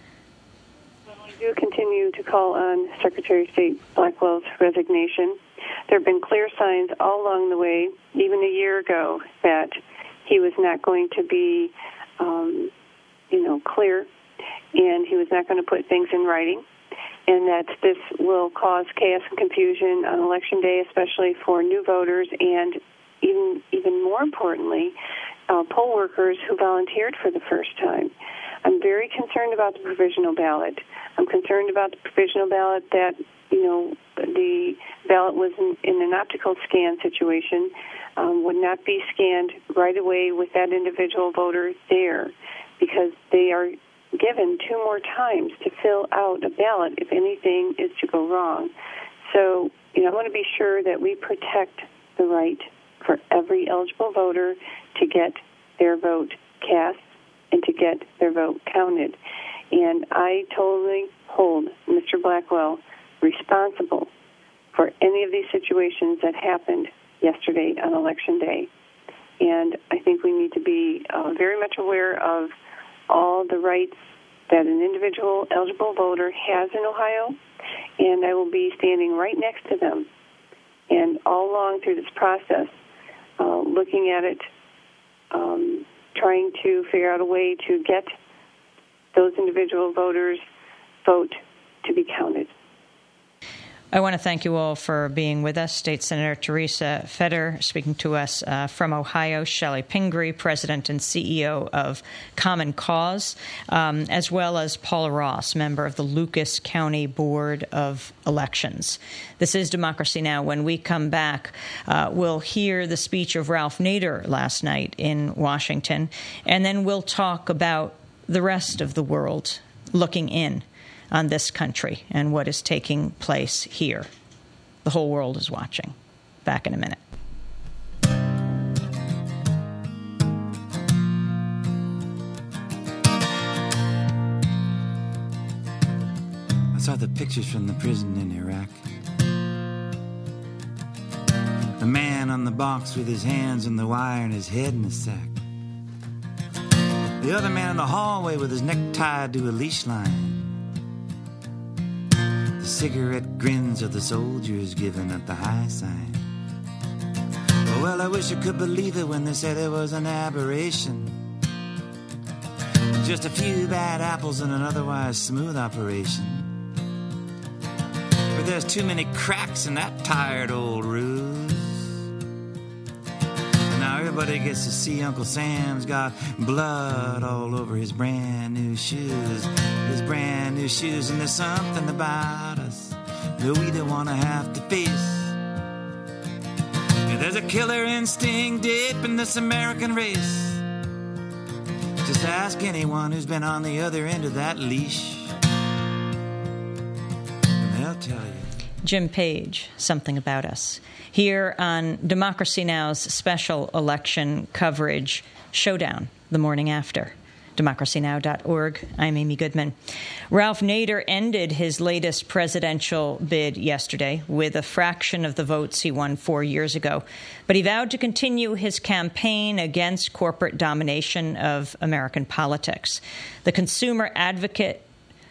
S7: Do continue to call on Secretary of State Blackwell's resignation. There have been clear signs all along the way, even a year ago, that he was not going to be, um, you know, clear, and he was not going to put things in writing, and that this will cause chaos and confusion on Election Day, especially for new voters and even even more importantly, uh, poll workers who volunteered for the first time. I'm very concerned about the provisional ballot. I'm concerned about the provisional ballot that, you know, the ballot was in, in an optical scan situation, um, would not be scanned right away with that individual voter there because they are given two more times to fill out a ballot if anything is to go wrong. So, you know, I want to be sure that we protect the right for every eligible voter to get their vote cast and to get their vote counted. And I totally hold Mister Blackwell responsible for any of these situations that happened yesterday on Election Day. And I think we need to be uh, very much aware of all the rights that an individual eligible voter has in Ohio, and I will be standing right next to them. And all along through this process, uh, looking at it, um, trying to figure out a way to get those individual voters' vote to be counted.
S1: I want to thank you all for being with us. State Senator Teresa Feder speaking to us uh, from Ohio, Shelley Pingree, President and C E O of Common Cause, um, as well as Paula Ross, member of the Lucas County Board of Elections. This is Democracy Now! When we come back, uh, we'll hear the speech of Ralph Nader last night in Washington, and then we'll talk about the rest of the world looking in on this country and what is taking place here. The whole world is watching. Back in a minute.
S10: I saw the pictures from the prison in Iraq. The man on the box with his hands on the wire and his head in a sack. The other man in the hallway with his neck tied to a leash line. Cigarette grins of the soldiers giving up the high sign. Oh, well, I wish I could believe it when they said it was an aberration. Just a few bad apples in an otherwise smooth operation. But there's too many cracks in that tired old ruse. Now everybody gets to see Uncle Sam's got blood all over his brand new shoes. His brand new shoes, and there's something about us that we don't want to have to face. Yeah, there's a killer instinct deep in this American race. Just ask anyone who's been on the other end of that leash, and they'll tell you.
S1: Jim Page, Something About Us, here on Democracy Now!'s special election coverage, Showdown, the morning after. democracy now dot org. I'm Amy Goodman. Ralph Nader ended his latest presidential bid yesterday with a fraction of the votes he won four years ago. But he vowed to continue his campaign against corporate domination of American politics. The consumer advocate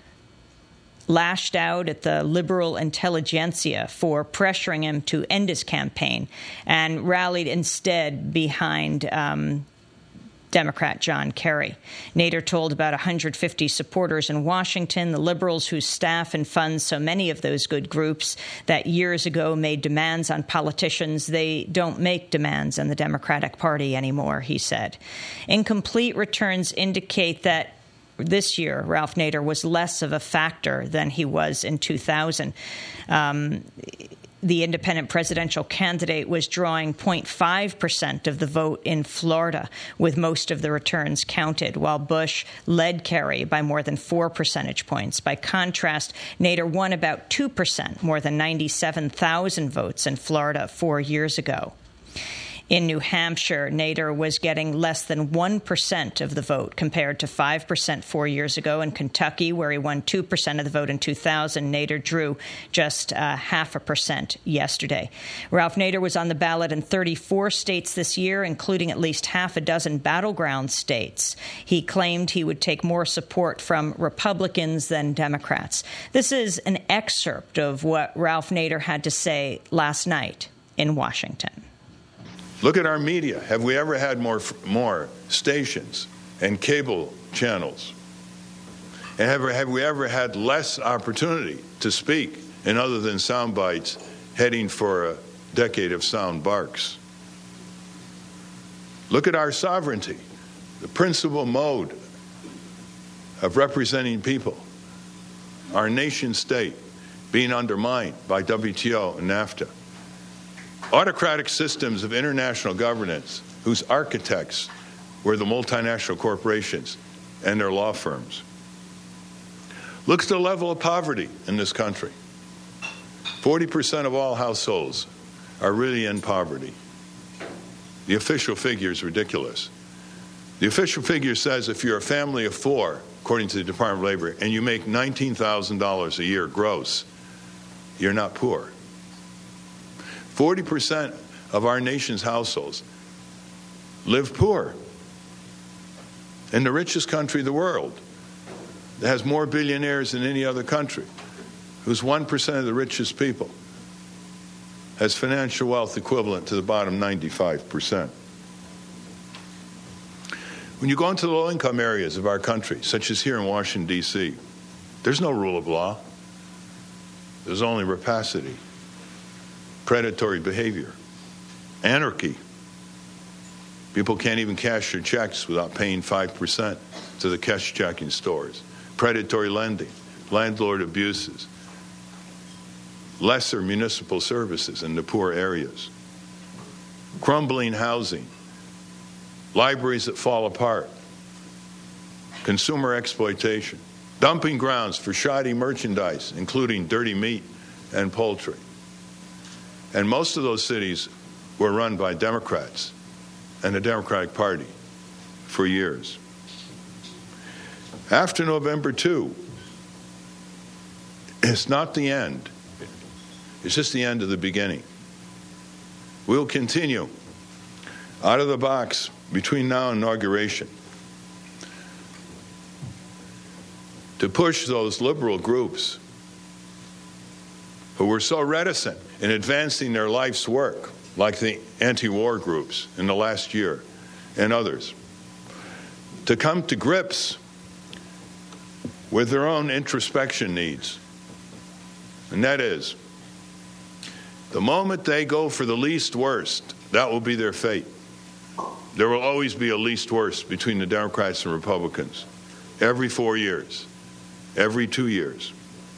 S1: lashed out at the liberal intelligentsia for pressuring him to end his campaign and rallied instead behind um, Democrat John Kerry. Nader told about one hundred fifty supporters in Washington, the liberals who staff and fund so many of those good groups, that years ago made demands on politicians. They don't make demands on the Democratic Party anymore, he said. Incomplete returns indicate that this year, Ralph Nader was less of a factor than he was in two thousand. Um, the independent presidential candidate was drawing zero point five percent of the vote in Florida, with most of the returns counted, while Bush led Kerry by more than four percentage points. By contrast, Nader won about two percent, more than ninety-seven thousand votes in Florida four years ago. In New Hampshire, Nader was getting less than one percent of the vote compared to five percent four years ago. In Kentucky, where he won two percent of the vote in two thousand, Nader drew just uh, half a percent yesterday. Ralph Nader was on the ballot in thirty-four states this year, including at least half a dozen battleground states. He claimed he would take more support from Republicans than Democrats. This is an excerpt of what Ralph Nader had to say last night in Washington.
S11: Look at our media. Have we ever had more more stations and cable channels? And have, have we ever had less opportunity to speak in other than sound bites, heading for a decade of sound barks? Look at our sovereignty, the principal mode of representing people, our nation state being undermined by W T O and NAFTA. Autocratic systems of international governance whose architects were the multinational corporations and their law firms. Look at the level of poverty in this country. forty percent of all households are really in poverty. The official figure is ridiculous. The official figure says if you're a family of four, according to the Department of Labor, and you make nineteen thousand dollars a year gross, you're not poor. forty percent of our nation's households live poor. In the richest country in the world, that has more billionaires than any other country, whose one percent of the richest people has financial wealth equivalent to the bottom ninety-five percent. When you go into the low-income areas of our country, such as here in Washington, D C, there's no rule of law. There's only rapacity, predatory behavior, anarchy. People can't even cash their checks without paying five percent to the cash checking stores. Predatory lending, landlord abuses, lesser municipal services in the poor areas, crumbling housing, libraries that fall apart, consumer exploitation, dumping grounds for shoddy merchandise, including dirty meat and poultry. And most of those cities were run by Democrats and the Democratic Party for years. After November second, it's not the end. It's just the end of the beginning. We'll continue out of the box between now and inauguration to push those liberal groups who were so reticent in advancing their life's work, like the anti-war groups in the last year and others, to come to grips with their own introspection needs. And that is, the moment they go for the least worst, that will be their fate. There will always be a least worst between the Democrats and Republicans, every four years, every two years.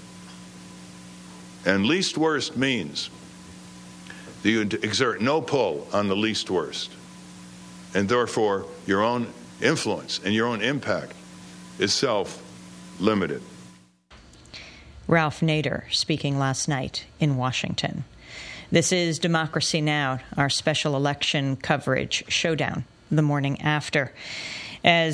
S11: And least worst means that you exert no pull on the least worst. And therefore, your own influence and your own impact is self-limited.
S1: Ralph Nader speaking last night in Washington. This is Democracy Now!, our special election coverage showdown the morning after. As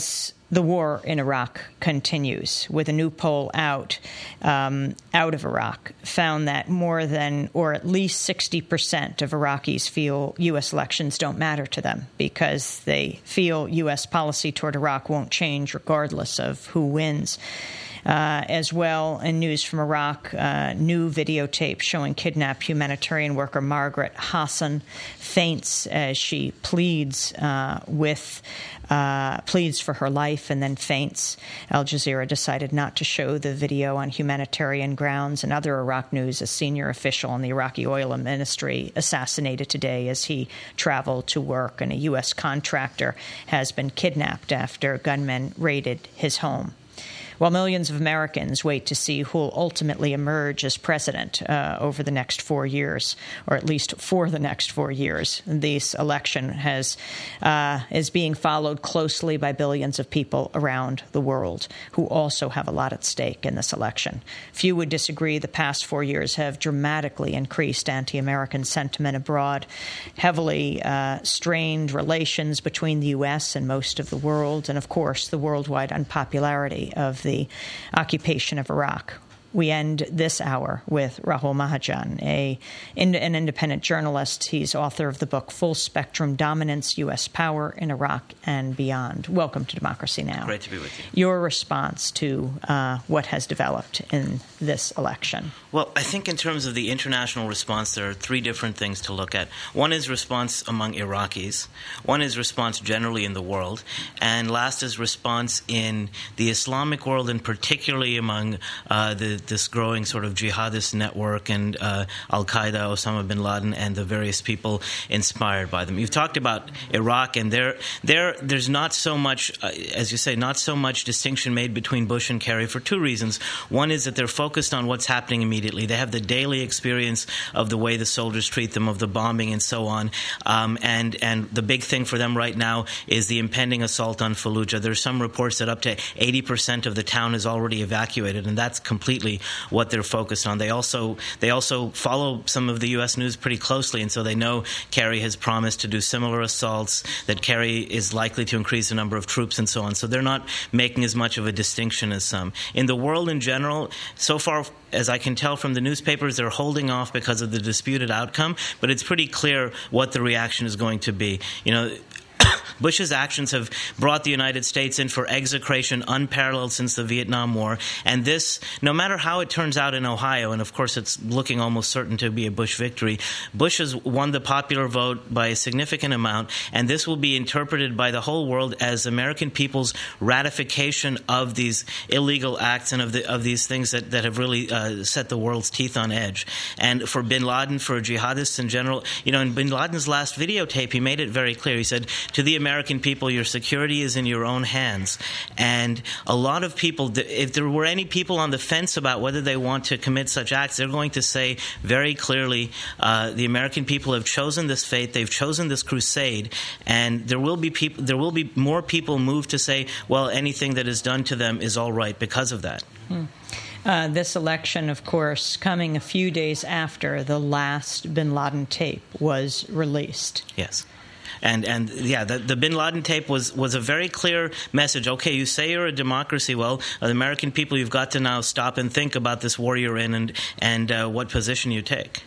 S1: the war in Iraq continues, with a new poll out um, out of Iraq found that more than, or at least sixty percent of Iraqis feel U S elections don't matter to them because they feel U S policy toward Iraq won't change regardless of who wins. Uh, as well, in news from Iraq, uh, new videotape showing kidnapped humanitarian worker Margaret Hassan faints as she pleads uh, with uh, pleads for her life and then faints. Al Jazeera decided not to show the video on humanitarian grounds. And other Iraq news, a senior official in the Iraqi oil ministry assassinated today as he traveled to work, and a U S contractor has been kidnapped after gunmen raided his home. While millions of Americans wait to see who will ultimately emerge as president uh, over the next four years, or at least for the next four years, this election has uh, is being followed closely by billions of people around the world who also have a lot at stake in this election. Few would disagree the past four years have dramatically increased anti-American sentiment abroad, heavily uh, strained relations between the U S and most of the world, and, of course, the worldwide unpopularity of the occupation of Iraq. We end this hour with Rahul Mahajan, a, an independent journalist. He's author of the book Full Spectrum Dominance, U S Power in Iraq and Beyond. Welcome to Democracy Now!
S12: Great to be with you.
S1: Your response to uh, what has developed in this election?
S12: Well, I think in terms of the international response, there are three different things to look at. One is response among Iraqis. One is response generally in the world. And last is response in the Islamic world, and particularly among uh, the this growing sort of jihadist network and uh, Al-Qaeda, Osama bin Laden, and the various people inspired by them. You've talked about Iraq, and there, there, there's not so much, uh, as you say, not so much distinction made between Bush and Kerry for two reasons. One is that they're focused on what's happening immediately. They have the daily experience of the way the soldiers treat them, of the bombing and so on. Um, and, and the big thing for them right now is the impending assault on Fallujah. There's some reports that up to eighty percent of the town is already evacuated, and that's completely what they're focused on. They also they also follow some of the U S news pretty closely, and so they know Kerry has promised to do similar assaults, that Kerry is likely to increase the number of troops and so on. So they're not making as much of a distinction as some. In the world in general, so far as I can tell from the newspapers, they're holding off because of the disputed outcome, but it's pretty clear what the reaction is going to be. You know, Bush's actions have brought the United States in for execration unparalleled since the Vietnam War. And this, no matter how it turns out in Ohio, and of course it's looking almost certain to be a Bush victory, Bush has won the popular vote by a significant amount, and this will be interpreted by the whole world as American people's ratification of these illegal acts and of, the, of these things that, that have really uh, set the world's teeth on edge. And for bin Laden, for jihadists in general, you know, in bin Laden's last videotape, he made it very clear. He said, to the American people, your security is in your own hands. And a lot of people, if there were any people on the fence about whether they want to commit such acts, they're going to say very clearly, uh, the American people have chosen this fate, they've chosen this crusade, and there will be people, there will be more people moved to say, well, anything that is done to them is all right because of that.
S1: Hmm. Uh, this election, of course, coming a few days after the last bin Laden tape was released.
S12: Yes. And, and yeah, the, the bin Laden tape was, was a very clear message. Okay, you say you're a democracy. Well, uh, the American people, you've got to now stop and think about this war you're in and, and uh, what position you take.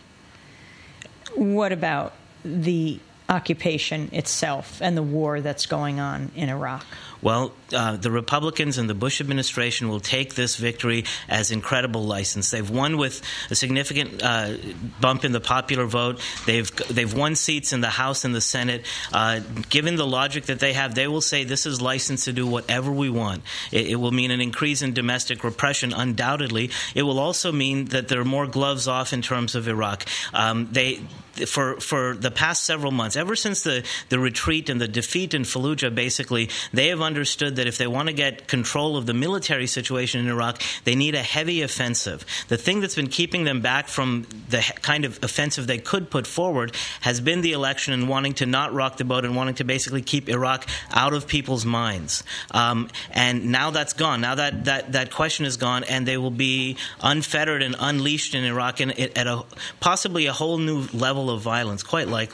S1: What about the occupation itself and the war that's going on in Iraq?
S12: Well, uh, the Republicans and the Bush administration will take this victory as incredible license. They've won with a significant uh, bump in the popular vote. They've they've won seats in the House and the Senate. Uh, given the logic that they have, they will say this is license to do whatever we want. It, it will mean an increase in domestic repression, undoubtedly. It will also mean that there are more gloves off in terms of Iraq. Um, they. For for the past several months, ever since the, the retreat and the defeat in Fallujah, basically, they have understood that if they want to get control of the military situation in Iraq, they need a heavy offensive. The thing that's been keeping them back from the kind of offensive they could put forward has been the election and wanting to not rock the boat and wanting to basically keep Iraq out of people's minds. Um, and now that's gone. Now that, that, that question is gone, and they will be unfettered and unleashed in Iraq and at a possibly a whole new level of violence, quite likely.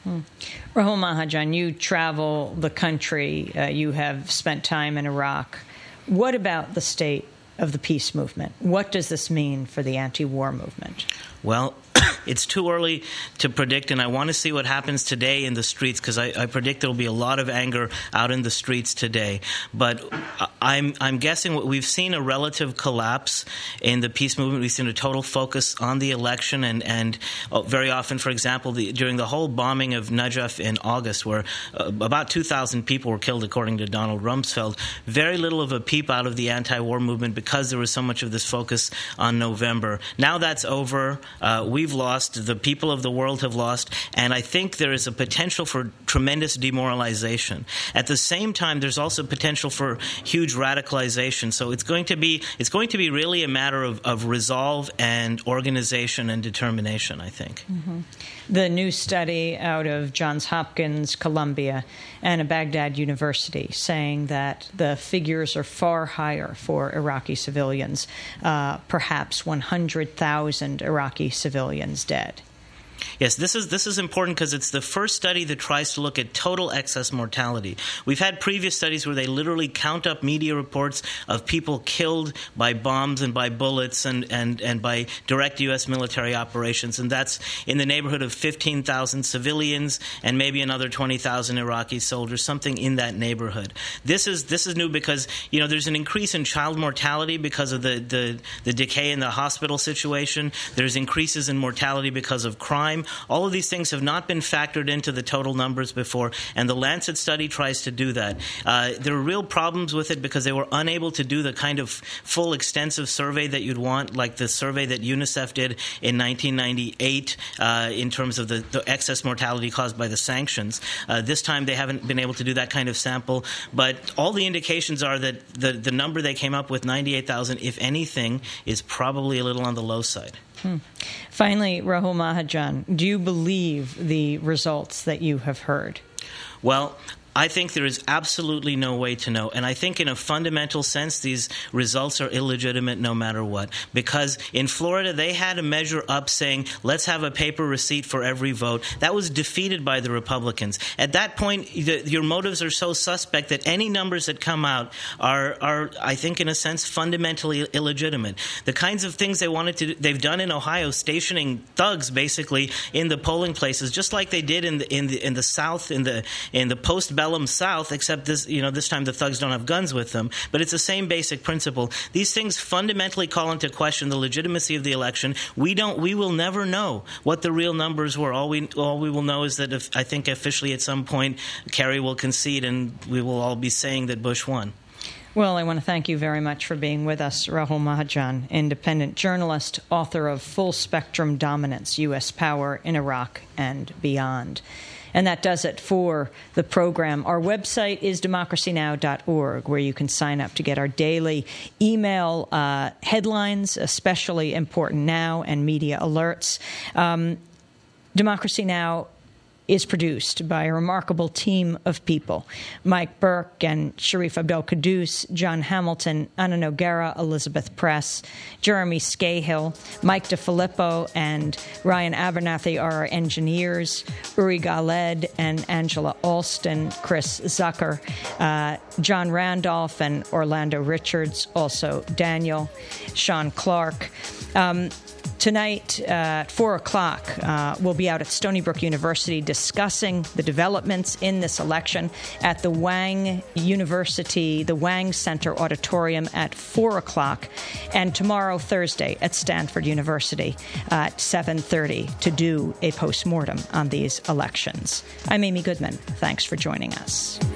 S1: Hmm. Rahul Mahajan, you travel the country. Uh, you have spent time in Iraq. What about the state of the peace movement? What does this mean for the anti-war movement?
S12: Well, it's too early to predict, and I want to see what happens today in the streets, because I, I predict there will be a lot of anger out in the streets today. But I'm I'm guessing what we've seen a relative collapse in the peace movement. We've seen a total focus on the election, and and very often, for example, the, during the whole bombing of Najaf in August, where uh, about two thousand people were killed, according to Donald Rumsfeld, very little of a peep out of the anti-war movement because there was so much of this focus on November. Now that's over. Uh, we've lost. The people of the world have lost, and I think there is a potential for tremendous demoralization. At the same time, there's also potential for huge radicalization. So it's going to be it's going to be really a matter of, of resolve and organization and determination, I think.
S1: Mm-hmm. The new study out of Johns Hopkins, Columbia, and a Baghdad University saying that the figures are far higher for Iraqi civilians, uh, perhaps one hundred thousand Iraqi civilians dead.
S12: Yes, this is this is important because it's the first study that tries to look at total excess mortality. We've had previous studies where they literally count up media reports of people killed by bombs and by bullets and, and, and by direct U S military operations, and that's in the neighborhood of fifteen thousand civilians and maybe another twenty thousand Iraqi soldiers, something in that neighborhood. This is this is new because, you know, there's an increase in child mortality because of the, the, the decay in the hospital situation. There's increases in mortality because of crime. All of these things have not been factored into the total numbers before, and the Lancet study tries to do that. Uh, there are real problems with it because they were unable to do the kind of full, extensive survey that you'd want, like the survey that UNICEF did in nineteen ninety-eight uh, in terms of the, the excess mortality caused by the sanctions. Uh, this time they haven't been able to do that kind of sample, but all the indications are that the, the number they came up with, ninety-eight thousand, if anything, is probably a little on the low side.
S1: Hmm. Finally, Rahul Mahajan, do you believe the results that you have heard?
S12: Well, I think there is absolutely no way to know. And I think in a fundamental sense, these results are illegitimate no matter what. Because in Florida, they had a measure up saying, let's have a paper receipt for every vote. That was defeated by the Republicans. At that point, the, your motives are so suspect that any numbers that come out are, are, I think, in a sense, fundamentally illegitimate. The kinds of things they wanted to do, they've done in Ohio, stationing thugs, basically, in the polling places, just like they did in the, in the, in the South, in the, in the post-ballot South, except this, you know, this time the thugs don't have guns with them. But it's the same basic principle. These things fundamentally call into question the legitimacy of the election. We don't. We will never know what the real numbers were. All we all we will know is that if, I think officially at some point Kerry will concede, and we will all be saying that Bush won.
S1: Well, I want to thank you very much for being with us, Rahul Mahajan, independent journalist, author of Full Spectrum Dominance, U S Power in Iraq and Beyond. And that does it for the program. Our website is democracy now dot org, where you can sign up to get our daily email uh, headlines, especially important now, and media alerts. Um, Democracy Now! Is produced by a remarkable team of people. Mike Burke and Sharif Abdel-Quddus, John Hamilton, Anna Noguera, Elizabeth Press, Jeremy Scahill, Mike DeFilippo, and Ryan Abernathy are our engineers, Uri Galed and Angela Alston, Chris Zucker, uh, John Randolph and Orlando Richards, also Daniel, Sean Clark. Um, Tonight uh, at four o'clock, uh, we'll be out at Stony Brook University discussing the developments in this election at the Wang University, the Wang Center Auditorium at four o'clock, and tomorrow, Thursday, at Stanford University at seven thirty to do a postmortem on these elections. I'm Amy Goodman. Thanks for joining us.